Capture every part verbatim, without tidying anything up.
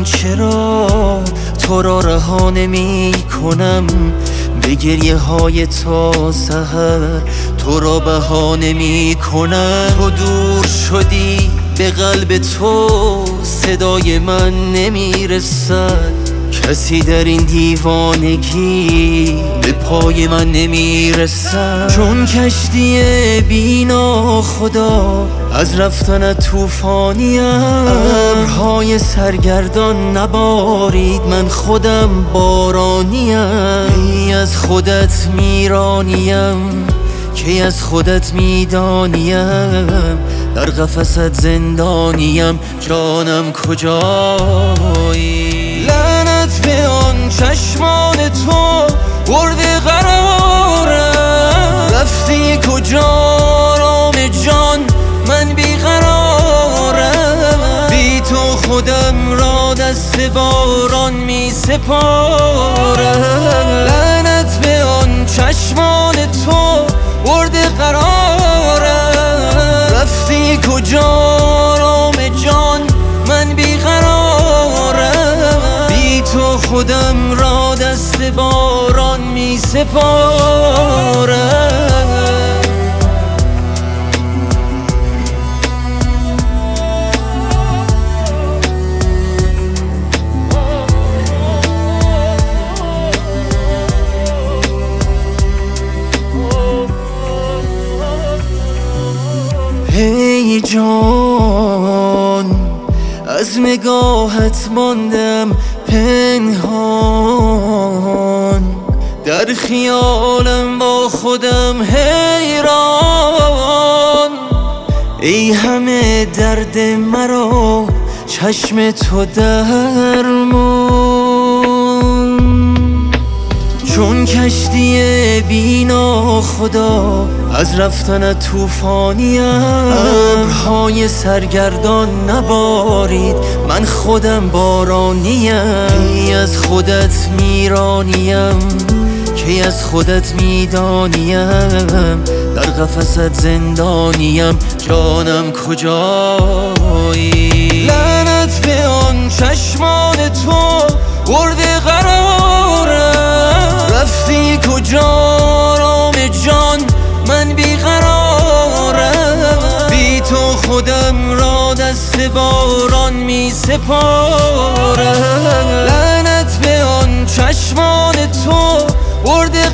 من چرا تو را رها نمی کنم، به گریه های تا سحر تو را بها نمی کنم. تو دور شدی به قلب تو صدای من نمی رسد، کسی در این دیوانگی به پای من نمی رسد. چون کشتی بینا خدا از رفتن طوفانیم، ابرهای سرگردان نبارید من خودم بارانیم. کی از خودت میرانیم، کی از خودت میدانیم، در قفست زندانیم، جانم کجایی؟ لعنت به آن چشمان تو برده قرارم، رفتی کجا آرام جان من بیقرارم. بی تو خودم را دست باران می سپارم. لعنت به آن چشمان تو برده قرارم، رفتی کجا آرام جان من بیقرارم. بی تو خودم را دست باران می سپارم. ای جان از نگاهت ماندم پنهان، در خیالم با خودم حیران. ای همه درد مرا چشم تو درمون، چون کشتی بینا خدا از رفتن طوفانیم، ابرهای سرگردان نبارید من خودم بارانیم. کی از خودت میرانیم، کی از خودت میدانیم، در قفست زندانیم، جانم کجایی؟ لعنت به آن چشمان تو برده قرارم، رفتی کجا آرام جان من بیقرارم. بی تو خودم را دست باران می سپارم. لعنت به آن چشمان تو برده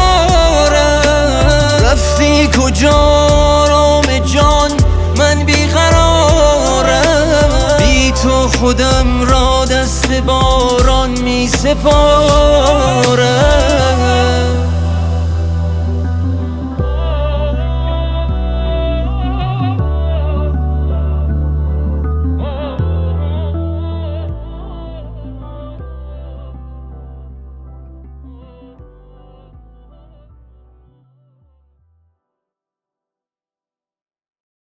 قرارم، رفتی کجا آرام جان من بیقرارم. بی تو خودم را دست باران می سپارم.